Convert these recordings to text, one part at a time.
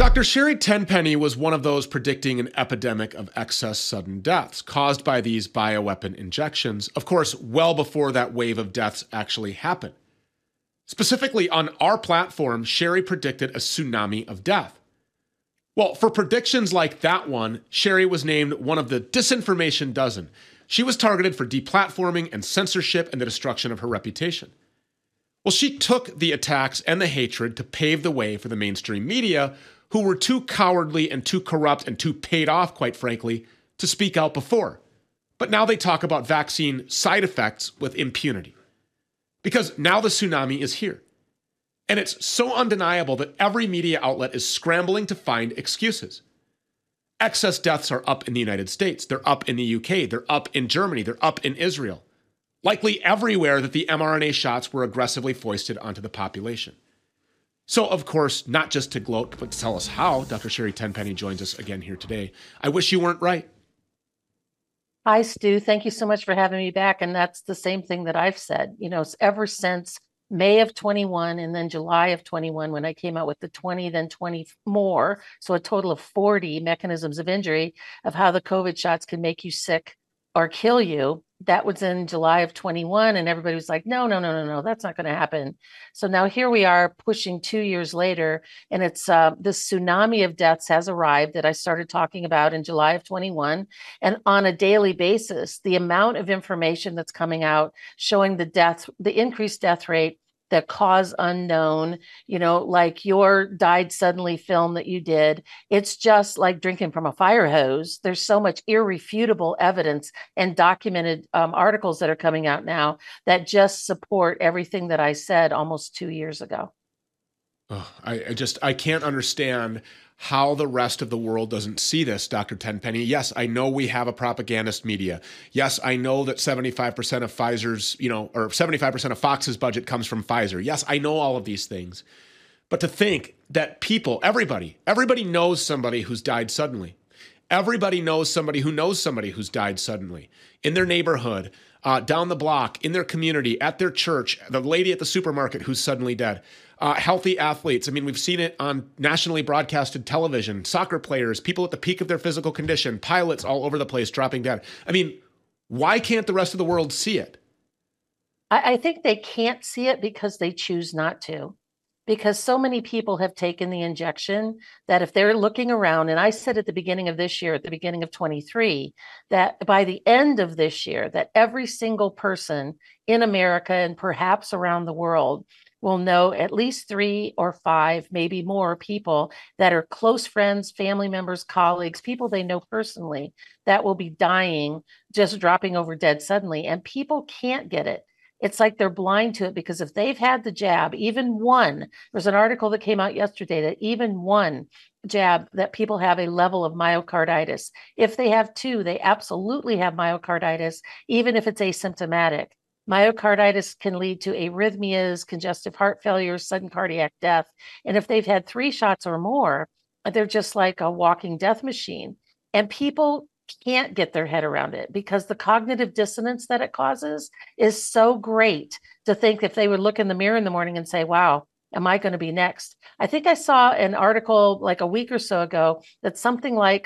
Dr. Sherry Tenpenny was one of those predicting an epidemic of excess sudden deaths caused by these bioweapon injections, of course, well before that wave of deaths actually happened. Specifically, on our platform, Sherry predicted a tsunami of death. Well, for predictions like that one, Sherry was named one of the disinformation dozen. She was targeted for deplatforming and censorship and the destruction of her reputation. Well, she took the attacks and the hatred to pave the way for the mainstream media, who were too cowardly and too corrupt and too paid off, quite frankly, to speak out before. But now they talk about vaccine side effects with impunity. Because now the tsunami is here. And it's so undeniable that every media outlet is scrambling to find excuses. Excess deaths are up in the United States. They're up in the UK. They're up in Germany. They're up in Israel. Likely everywhere that the mRNA shots were aggressively foisted onto the population. So, of course, not just to gloat, but to tell us how, Dr. Sherry Tenpenny joins us again here today. I wish you weren't right. Hi, Stu. Thank you so much for having me back. And that's the same thing that I've said, ever since May of 21 and then July of 21, when I came out with the 20, then 20 more. So a total of 40 mechanisms of injury of how the COVID shots can make you sick or kill you. That was in July of 21. And everybody was like, no, that's not going to happen. So now here we are pushing 2 years later. And it's this tsunami of deaths has arrived that I started talking about in July of 21. And on a daily basis, the amount of information that's coming out showing the increased death rate, the cause unknown, like your died suddenly film that you did. It's just like drinking from a fire hose. There's so much irrefutable evidence and documented articles that are coming out now that just support everything that I said almost 2 years ago. Oh, I can't understand how the rest of the world doesn't see this, Dr. Tenpenny. Yes, I know we have a propagandist media. Yes, I know that 75% of Pfizer's, or 75% of Fox's budget comes from Pfizer. Yes, I know all of these things. But to think that everybody knows somebody who's died suddenly. Everybody knows somebody who's died suddenly in their neighborhood, down the block, in their community, at their church, the lady at the supermarket who's suddenly dead. Healthy athletes. I mean, we've seen it on nationally broadcasted television, soccer players, people at the peak of their physical condition, pilots all over the place dropping dead. I mean, why can't the rest of the world see it? I think they can't see it because they choose not to. Because so many people have taken the injection that if they're looking around, and I said at the beginning of this year, at the beginning of 23, that by the end of this year, that every single person in America and perhaps around the world will know at least 3 or 5, maybe more people that are close friends, family members, colleagues, people they know personally that will be dying, just dropping over dead suddenly. And people can't get it. It's like they're blind to it because if they've had the jab, even one, there's an article that came out yesterday that even one jab that people have a level of myocarditis. If they have 2, they absolutely have myocarditis, even if it's asymptomatic. Myocarditis can lead to arrhythmias, congestive heart failure, sudden cardiac death. And if they've had 3 shots or more, they're just like a walking death machine. And people can't get their head around it because the cognitive dissonance that it causes is so great to think if they would look in the mirror in the morning and say, wow, am I going to be next? I think I saw an article like a week or so ago that something like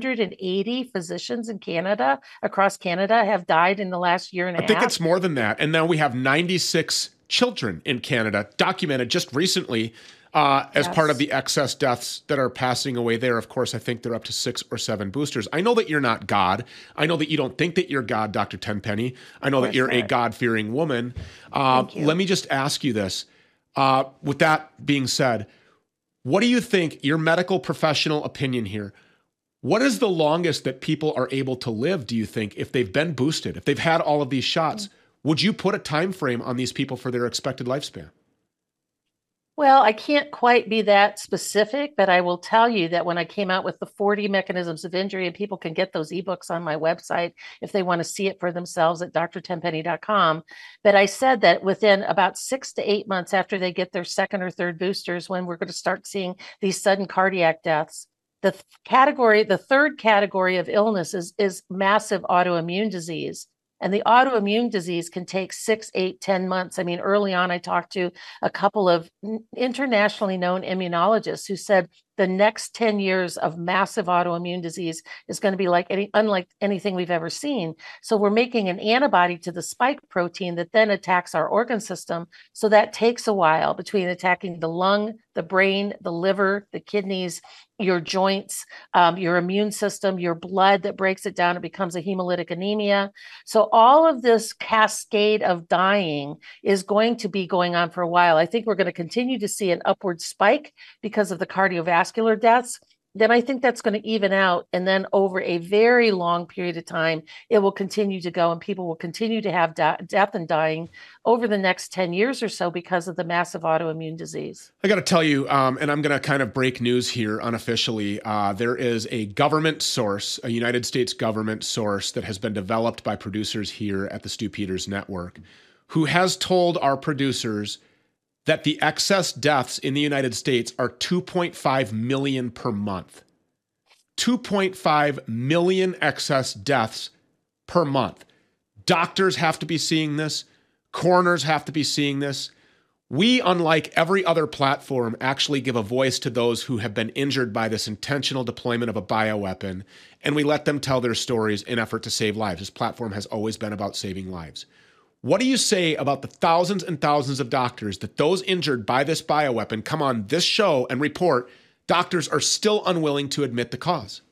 180 physicians in Canada, across Canada, have died in the last year and a half. I think it's more than that. And now we have 96 children in Canada documented just recently as part of the excess deaths that are passing away there. Of course, I think they're up to 6 or 7 boosters. I know that you're not God. I know that you don't think that you're God, Dr. Tenpenny. I know that you're a God-fearing woman. Let me just ask you this. With that being said, what do you think, your medical professional opinion here, what is the longest that people are able to live, do you think, if they've been boosted, if they've had all of these shots? Would you put a time frame on these people for their expected lifespan? Well, I can't quite be that specific, but I will tell you that when I came out with the 40 mechanisms of injury, and people can get those ebooks on my website if they want to see it for themselves at drtenpenny.com. But I said that within about 6 to 8 months after they get their second or third boosters, when we're going to start seeing these sudden cardiac deaths. The third category of illness is massive autoimmune disease. And the autoimmune disease can take 6, 8, 10 months. I mean, early on, I talked to a couple of internationally known immunologists who said the next 10 years of massive autoimmune disease is going to be unlike anything we've ever seen. So we're making an antibody to the spike protein that then attacks our organ system. So that takes a while between attacking the lung, the brain, the liver, the kidneys, your joints, your immune system, your blood that breaks it down. It becomes a hemolytic anemia. So all of this cascade of dying is going to be going on for a while. I think we're going to continue to see an upward spike because of the cardiovascular deaths. Then I think that's going to even out. And then over a very long period of time, it will continue to go and people will continue to have death and dying over the next 10 years or so because of the massive autoimmune disease. I got to tell you, and I'm going to kind of break news here unofficially. There is a government source, a United States government source that has been developed by producers here at the Stu Peters Network, who has told our producers that the excess deaths in the United States are 2.5 million per month. 2.5 million excess deaths per month. Doctors have to be seeing this. Coroners have to be seeing this. We, unlike every other platform, actually give a voice to those who have been injured by this intentional deployment of a bioweapon, and we let them tell their stories in effort to save lives. This platform has always been about saving lives. What do you say about the thousands and thousands of doctors that those injured by this bioweapon come on this show and report doctors are still unwilling to admit the cause?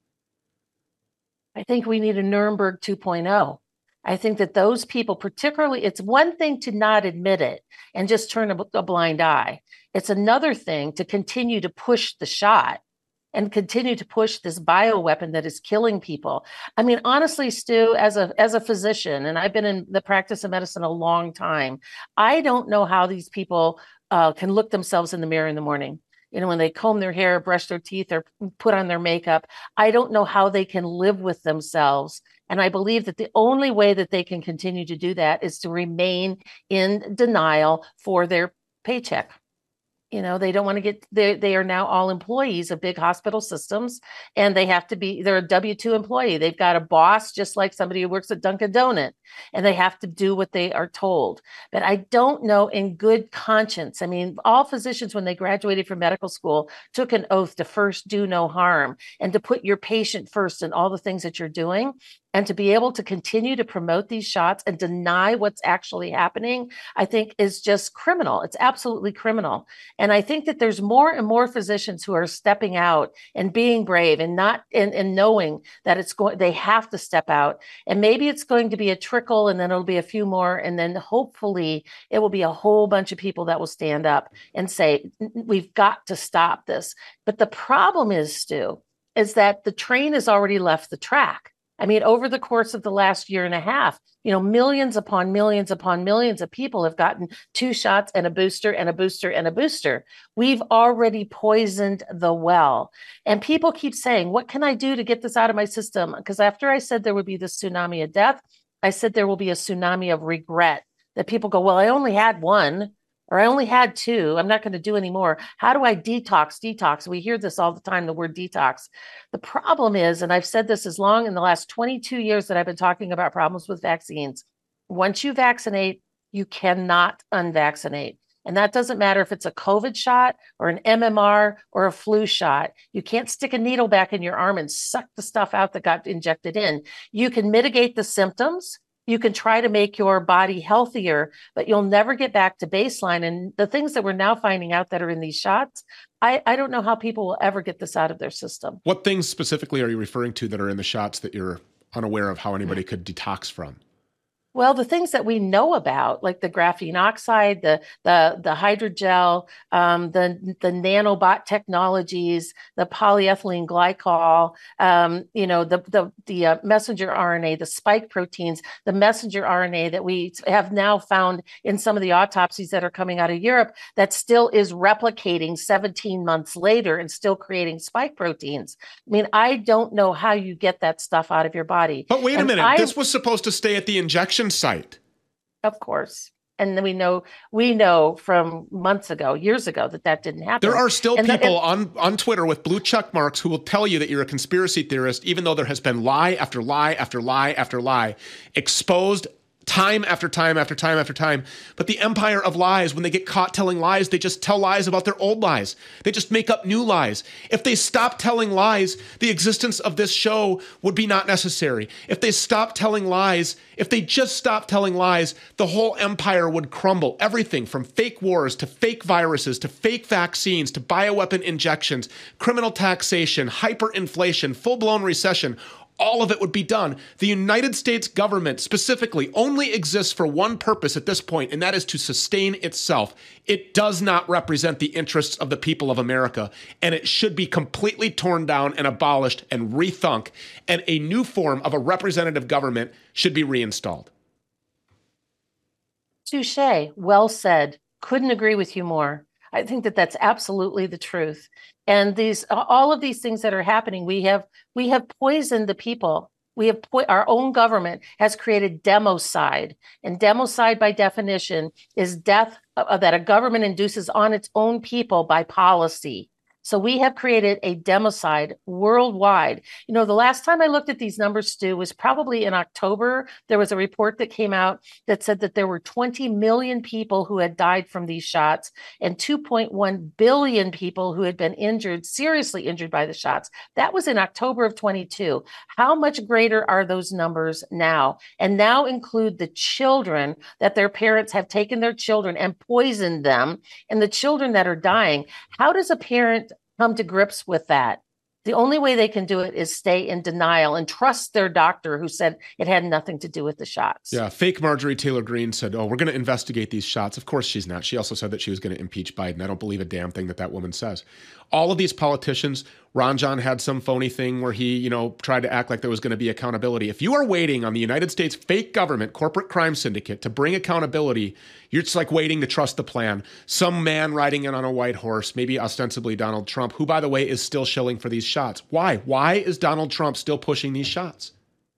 I think we need a Nuremberg 2.0. I think that those people, particularly, it's one thing to not admit it and just turn a blind eye. It's another thing to continue to push the shot and continue to push this bioweapon that is killing people. I mean, honestly, Stu, as a physician, and I've been in the practice of medicine a long time, I don't know how these people can look themselves in the mirror in the morning. You know, when they comb their hair, brush their teeth, or put on their makeup, I don't know how they can live with themselves. And I believe that the only way that they can continue to do that is to remain in denial for their paycheck. You know, they don't want to get, they are now all employees of big hospital systems, and they're a W-2 employee. They've got a boss, just like somebody who works at Dunkin' Donut, and they have to do what they are told. But I don't know in good conscience. I mean, all physicians, when they graduated from medical school, took an oath to first do no harm and to put your patient first in all the things that you're doing. And to be able to continue to promote these shots and deny what's actually happening, I think is just criminal. It's absolutely criminal. And I think that there's more and more physicians who are stepping out and being brave and knowing that they have to step out. And maybe it's going to be a trickle, and then it'll be a few more. And then hopefully it will be a whole bunch of people that will stand up and say, we've got to stop this. But the problem is, Stu, is that the train has already left the track. I mean, over the course of the last year and a half, you know, millions upon millions upon millions of people have gotten 2 shots and a booster and a booster and a booster. We've already poisoned the well. And people keep saying, what can I do to get this out of my system? Because after I said there would be this tsunami of death, I said there will be a tsunami of regret. That people go, well, I only had 1. Or I only had 2. I'm not going to do any more. How do I detox? We hear this all the time, the word detox. The problem is, and I've said this in the last 22 years that I've been talking about problems with vaccines. Once you vaccinate, you cannot unvaccinate. And that doesn't matter if it's a COVID shot or an MMR or a flu shot. You can't stick a needle back in your arm and suck the stuff out that got injected in. You can mitigate the symptoms. You can try to make your body healthier, but you'll never get back to baseline. And the things that we're now finding out that are in these shots, I don't know how people will ever get this out of their system. What things specifically are you referring to that are in the shots that you're unaware of how anybody could detox from? Well, the things that we know about, like the graphene oxide, the hydrogel, the nanobot technologies, the polyethylene glycol, the messenger RNA, the spike proteins, the messenger RNA that we have now found in some of the autopsies that are coming out of Europe that still is replicating 17 months later and still creating spike proteins. I mean, I don't know how you get that stuff out of your body. But wait a minute, this was supposed to stay at the injection site. Of course. And then we know from years ago, that didn't happen. There are still people on Twitter with blue check marks who will tell you that you're a conspiracy theorist, even though there has been lie after lie after lie after lie exposed time after time after time after time. But the empire of lies, when they get caught telling lies, they just tell lies about their old lies. They just make up new lies. If they stop telling lies, the existence of this show would be not necessary. If they stop telling lies, if they just stop telling lies, the whole empire would crumble. Everything from fake wars to fake viruses to fake vaccines to bioweapon injections, criminal taxation, hyperinflation, full-blown recession, all of it would be done. The United States government specifically only exists for one purpose at this point, and that is to sustain itself. It does not represent the interests of the people of America, and it should be completely torn down and abolished and rethunk, and a new form of a representative government should be reinstalled. Touche. Well said. Couldn't agree with you more. I think that that's absolutely the truth. And all of these things that are happening, we have poisoned the people. Our own government has created democide, and democide by definition is death that a government induces on its own people by policy. So we have created a democide worldwide. You know, the last time I looked at these numbers, Stu, was probably in October. There was a report that came out that said that there were 20 million people who had died from these shots and 2.1 billion people who had been injured, seriously injured by the shots. That was in October of 22. How much greater are those numbers now? And now include the children that their parents have taken their children and poisoned them, and the children that are dying. How does a parent come to grips with that? The only way they can do it is stay in denial and trust their doctor who said it had nothing to do with the shots. Yeah, fake Marjorie Taylor Greene said, oh, we're going to investigate these shots. Of course she's not. She also said that she was going to impeach Biden. I don't believe a damn thing that woman says. All of these politicians, Ron John had some phony thing where he, tried to act like there was going to be accountability. If you are waiting on the United States fake government corporate crime syndicate to bring accountability, you're just like waiting to trust the plan. Some man riding in on a white horse, maybe ostensibly Donald Trump, who, by the way, is still shilling for these shots. Why? Why is Donald Trump still pushing these shots?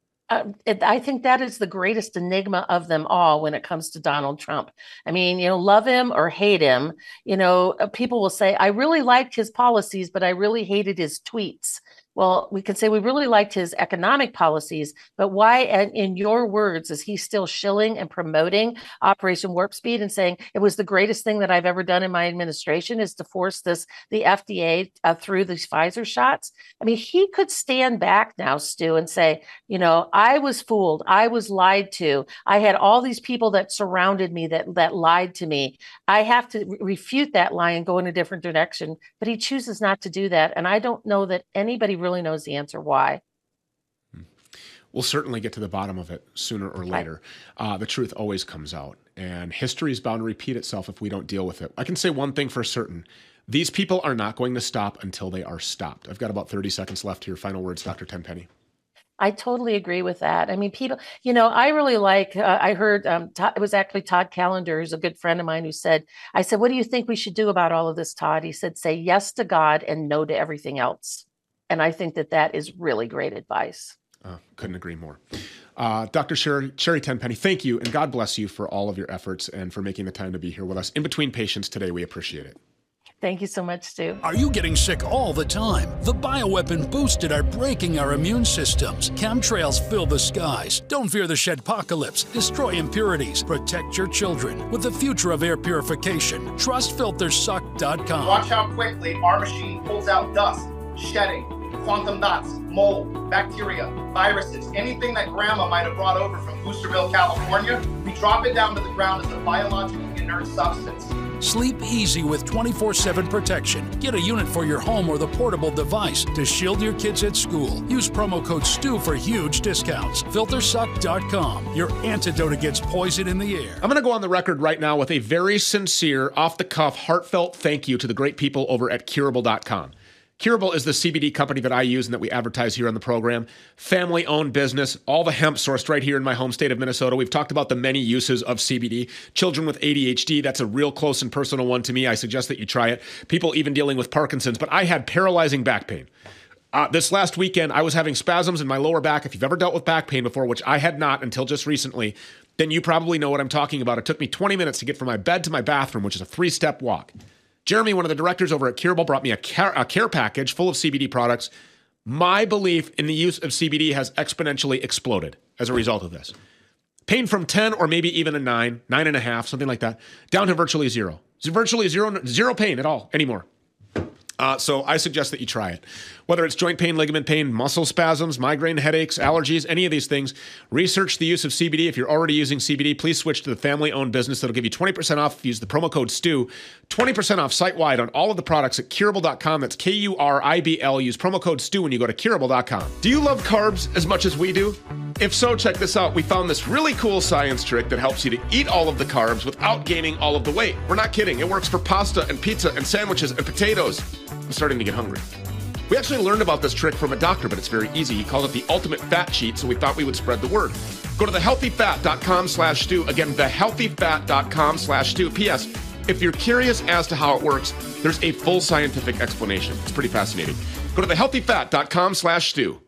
I think that is the greatest enigma of them all when it comes to Donald Trump. I mean, love him or hate him, people will say, I really liked his policies, but I really hated his tweets. Well, we can say we really liked his economic policies, but why, in your words, is he still shilling and promoting Operation Warp Speed and saying it was the greatest thing that I've ever done in my administration is to force the FDA through these Pfizer shots? I mean, he could stand back now, Stu, and say, I was fooled. I was lied to. I had all these people that surrounded me that lied to me. I have to refute that lie and go in a different direction. But he chooses not to do that. And I don't know that anybody really knows the answer why. We'll certainly get to the bottom of it sooner or later. The truth always comes out, and history is bound to repeat itself if we don't deal with it. I can say one thing for certain. These people are not going to stop until they are stopped. I've got about 30 seconds left here. Final words, Dr. Tenpenny. I totally agree with that. I mean, people, I really like, I heard, it was actually Todd Callender, who's a good friend of mine, who said, I said, what do you think we should do about all of this, Todd? He said, say yes to God and no to everything else. And I think that is really great advice. Couldn't agree more. Dr. Sherry Tenpenny, thank you, and God bless you for all of your efforts and for making the time to be here with us in between patients today. We appreciate it. Thank you so much, Stu. Are you getting sick all the time? The bioweapon boosted are breaking our immune systems. Chemtrails fill the skies. Don't fear the shedpocalypse. Destroy impurities. Protect your children with the future of air purification. Trust FilterSuck.com. Watch how quickly our machine pulls out dust, shedding, quantum dots, mold, bacteria, viruses, anything that grandma might have brought over from Boosterville, California. We drop it down to the ground as a biologically inert substance. Sleep easy with 24/7 protection. Get a unit for your home or the portable device to shield your kids at school. Use promo code STU for huge discounts. FilterSuck.com, your antidote against poison in the air. I'm going to go on the record right now with a very sincere, off-the-cuff, heartfelt thank you to the great people over at Curable.com. Curable is the CBD company that I use and that we advertise here on the program. Family-owned business, all the hemp sourced right here in my home state of Minnesota. We've talked about the many uses of CBD. Children with ADHD, that's a real close and personal one to me. I suggest that you try it. People even dealing with Parkinson's, but I had paralyzing back pain. This last weekend, I was having spasms in my lower back. If you've ever dealt with back pain before, which I had not until just recently, then you probably know what I'm talking about. It took me 20 minutes to get from my bed to my bathroom, which is a 3-step walk. Jeremy, one of the directors over at Curable, brought me a care package full of CBD products. My belief in the use of CBD has exponentially exploded as a result of this. Pain from 10 or maybe even a 9, 9.5, something like that, down to virtually zero. So virtually zero pain at all anymore. So I suggest that you try it. Whether it's joint pain, ligament pain, muscle spasms, migraine, headaches, allergies, any of these things, research the use of CBD. If you're already using CBD, please switch to the family-owned business. That'll give you 20% off if you use the promo code STU. 20% off site-wide on all of the products at Curable.com. That's Kuribl. Use promo code STU when you go to Curable.com. Do you love carbs as much as we do? If so, check this out. We found this really cool science trick that helps you to eat all of the carbs without gaining all of the weight. We're not kidding. It works for pasta and pizza and sandwiches and potatoes. I'm starting to get hungry. We actually learned about this trick from a doctor, but it's very easy. He called it the ultimate fat cheat, so we thought we would spread the word. Go to thehealthyfat.com/stew. Again, thehealthyfat.com/stew. P.S. If you're curious as to how it works, there's a full scientific explanation. It's pretty fascinating. Go to thehealthyfat.com/stew.